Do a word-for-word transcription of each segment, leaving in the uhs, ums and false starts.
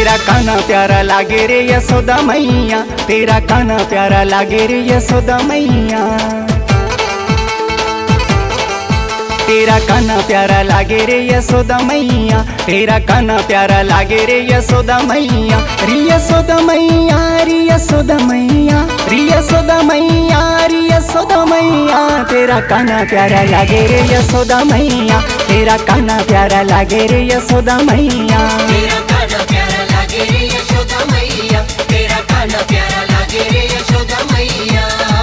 तेरा काना प्यारा लागे रे यशोदा मैया, तेरा काना प्यारा लागे रे यशोदा मैया। तेरा काना प्यारा लागे रे यशोदा मैया, तेरा काना प्यारा लागे रे यशोदा मैया। री यशोदा मैया, री यशोदा मैया, री यशोदा मैया, री यशोदा मैया। तेरा काना प्यारा लागे रे यशोदा मैया, तेरा काना प्यारा लागे रे यशोदा मैया। तेरा काना प्यारा लागे रे यशोदा मैया, तेरा काना प्यारा लागे रे यशोदा मैया।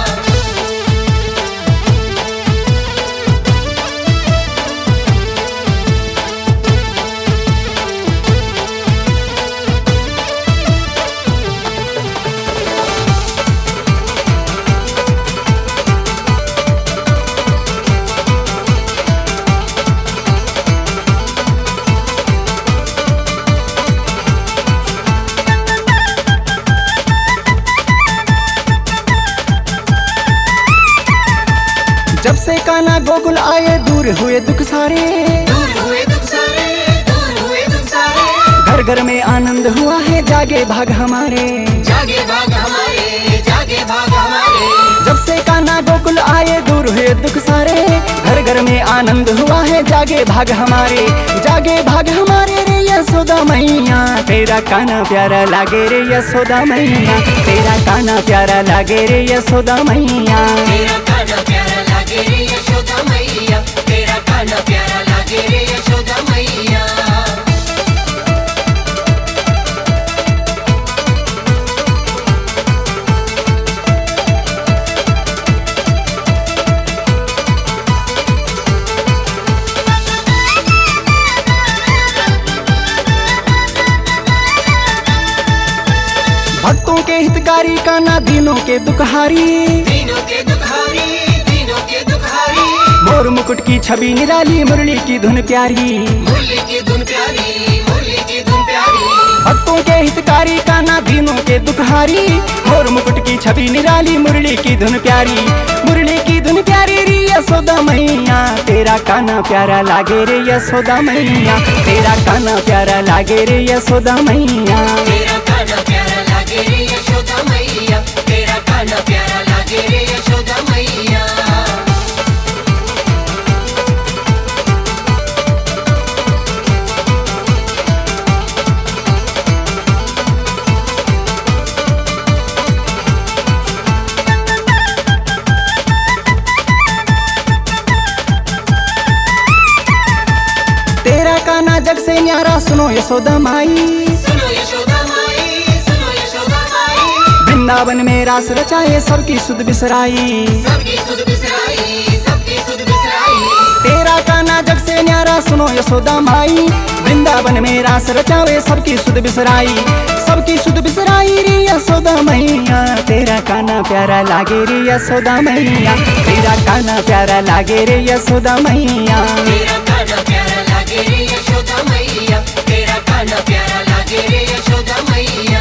जब से कान्हा गोकुल आए दूर हुए दुख सारे, दूर हुए दुख सारे, दूर हुए दुख सारे। घर घर में आनंद हुआ है, जागे भाग हमारे, जागे भाग हमारे, जागे भाग हमारे। जब से कान्हा गोकुल आए दूर हुए दुख सारे, घर घर में आनंद हुआ है, जागे भाग हमारे, जागे भाग हमारे। रे यशोदा मैया, तेरा कान्हा प्यारा लागे रे यशोदा मैया, तेरा कान्हा प्यारा लागे रे यशोदा मैया। तेरा काना प्यारा लागे रे यशोदा मैया, तेरा काना प्यारा लागे रे यशोदा मैया। भक्तों के हितकारी कान्हा, दीनों के दुखहारी, दीनों के दुखारी, दीनों के दुखारी। मोर मुकुट की छवि निराली, मुरली की धुन प्यारी, मुरली की धुन प्यारी, मुरली की धुन प्यारी। भक्तों के हितकारी कान्हा, दीनों के दुखहारी, मोर मुकुट की छवि निराली, मुरली की धुन प्यारी, मुरली की धुन प्यारी। री यशोदा मैया, तेरा कान्हा प्यारा लागे रे यशोदा मैया, तेरा कान्हा प्यारा लागे रे यशोदा मैया। तेरा काना प्यारा लागे रे यशोदा मैया, तेरा काना प्यारा लागे रे यशोदा मैया। तेरा कान्हा जग से न्यारा, सुनो यशोदा माई, सुनो यशोदा माई, सुनो यशोदा माई। वृंदावन में रास रचाए, सबकी सुध बिसराई, सबकी सुध बिसराई, सबकी सुध बिसराई। तेरा कान्हा जग से न्यारा, सुनो यशोदा माई, वृंदावन में रास रचावे, सबकी सुध बिसराई, सबकी सुध बिसराई। रे यशोदा मैया, तेरा कान्हा प्यारा लागे रे यशोदा मैया, तेरा कान्हा प्यारा लागे रे यशोदा मैया। तेरा काना प्यारा लागे रे यशोदा मैया, तेरा काना प्यारा लागे रे यशोदा मैया।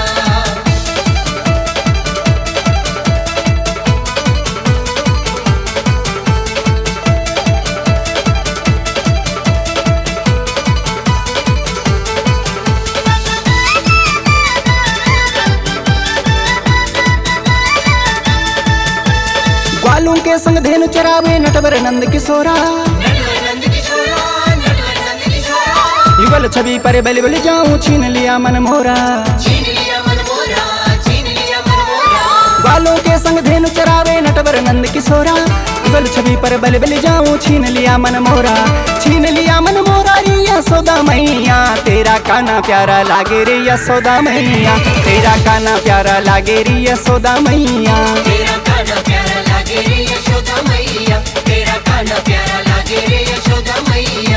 ग्वालों के संग धेनु चरावे, नटवर नंद किशोरा, नटवर नंद किशोरा, नटवर नंद किशोरा। युगल छवि पर बलि बलि जाऊं, छीन लिया मन मोरा, छीन लिया मन मोरा, छीन लिया मन मोरा। ग्वालों के संग धेनु चरावे, नटवर नंद किशोरा, युगल छवि पर बलि बलि जाऊं, छीन लिया मन मोरा, छीन लिया मन मोरा। री यशोदा मैया, तेरा कान्हा प्यारा लागे रे यशोदा मैया, तेरा कान्हा प्यारा लागे रे यशोदा मैया। तेरा काना प्यारा लागे रे यशोदा मैया, तेरा काना प्यारा लागे रे यशोदा मैया।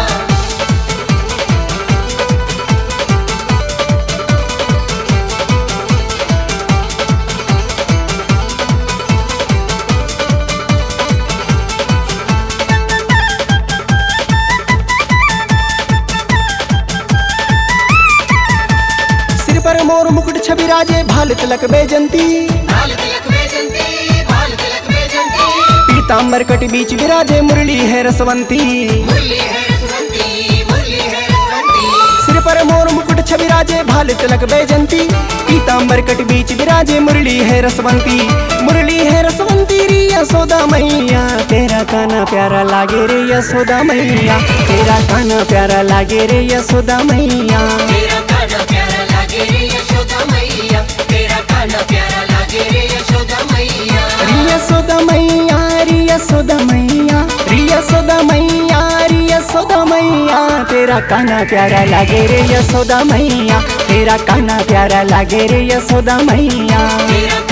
सिर पर मोर मुकुट छवि राजे, भाल तिलक बेजंती, भाल तिलक बेजंती, भाल तिलक बेजंती। पीताम्बर कट बीच विराजे, मुरली है रसवंती, मुरली है रसवंती, मुरली है रसवंती। सिर पर मोर मुकुट कछ विराजे भाल तिलक बैजंती, पीताम्बर कट बीच विराजे मुरली है रसवंती, मुरली है रसवंती री यशोदा मैया। तेरा काना प्यारा लागे रे यशोदा मैया, तेरा काना प्यारा लागे रे यशोदा मैया। तेरा काना प्यारा लागे रे यशोदा मैया, तेरा काना प्यारा लागे रे यशोदा मैया। री यशोदा मैया, री यशोदा मैया, री यशोदा मैया, री यशोदा मैया। तेरा काना प्यारा लागे रे यशोदा मैया, तेरा काना प्यारा लागे रे यशोदा मैया। तेरा